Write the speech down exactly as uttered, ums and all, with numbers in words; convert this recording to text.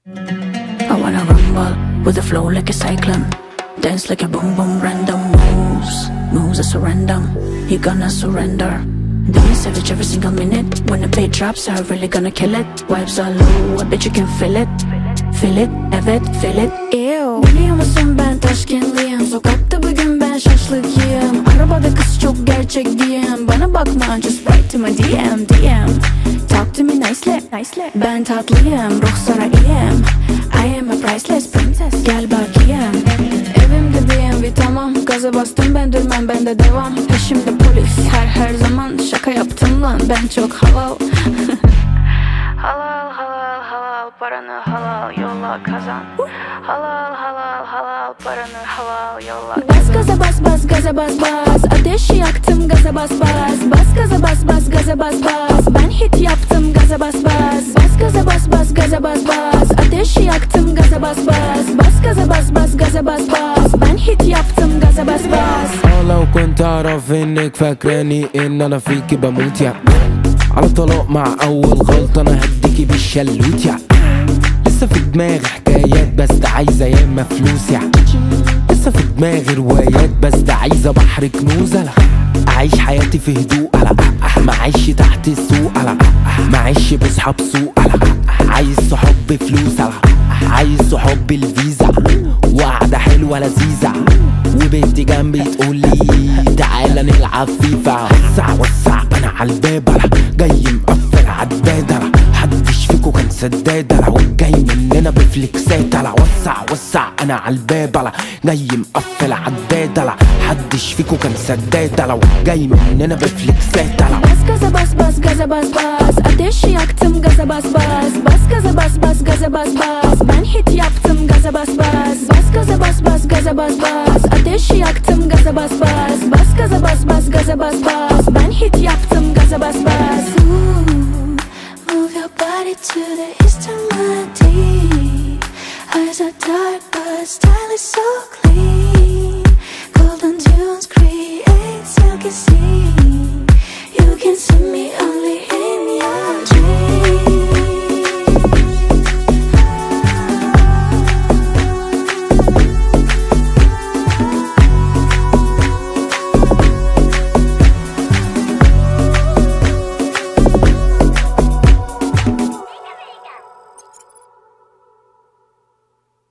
I wanna rumble with a flow like a cyclone, dance like a boom boom random moves, moves are surrender. You gonna surrender. Being savage every single minute. When the beat drops, I'm really gonna kill it. Vibes are low, I bet you can feel it. Feel it, evet, feel it. Ew. Biliyor musun ben Taşkentliyim. Sokakta bugün ben şaşlık yiyeyim. Arabada kız çok gerçek diyeyim. Bana bakma, just write to my D M, D M. Talk to me nicely, nicely. Ben tatlıyım, ruhsara iyiyim. I am a priceless princess. Gel bakayım. Evim gibiyim bir tamam. Gaza bastım ben durmam, ben de devam. Peşimde polis her her zaman. Şaka yaptım lan, ben çok halal. Halal halal halal, paranı halal yolla kazan. Halal halal halal, paranı halal yolla kazan. Bas gaza bas bas gaza bas bas. Ateşi yaktım gaza bas bas. Bas gaza bas bas gaza bas bas. Ben hit yaptım gaza bas bas. Bas gaza bas bas gaza bas bas. Ateşi yaktım gaza bas bas. Bas gaza bas bas gaza bas bas. Ben hit yaptım gaza bas bas. لو كنت اعرف انك فاكراني ان انا فيكي بموت يا على طلاق مع اول غلطة انا هديكي بالشلوت يا لسه في دماغي حكايات بس ده عايزة ياما فلوس يا لسه في دماغي روايات بس ده عايزة بحر كنوز لا اعيش حياتي في هدوء لا معيش تحت السوق لا معيش بصحاب سوق لا عايز صحاب فلوس لا عايز صحاب الفيزا وقعدة حلوة لذيذة وبنتي جنبي تقولي تعالى نلعب فيفا. وسع وسع انا عالباب انا جاي مقفل عالدادة محدش فيكو كان سداد انا والجاي مننا بفليكسات انا. وسع وسع انا عالباب انا جاي مقفل عالدادة محدش فيكو كان سداد انا والجاي مننا بفليكسات انا. Bas gaza bas bas gaza bas bas. Ateşi yaktım gaza bas bas. Bas gaza bas bas gaza bas bas. Ben hit yaptım gaza bas bas. Bas gaza bas bas gaza bas bas. Ateşi yaktım gaza bas bas. Bas gaza bas bas gaza bas bas. Ben hit yaptım gaza bas bas. Ooh, move your body to the eastern melody. Eyes are dark but style is so clean. Golden tunes create silky scene. You can see me only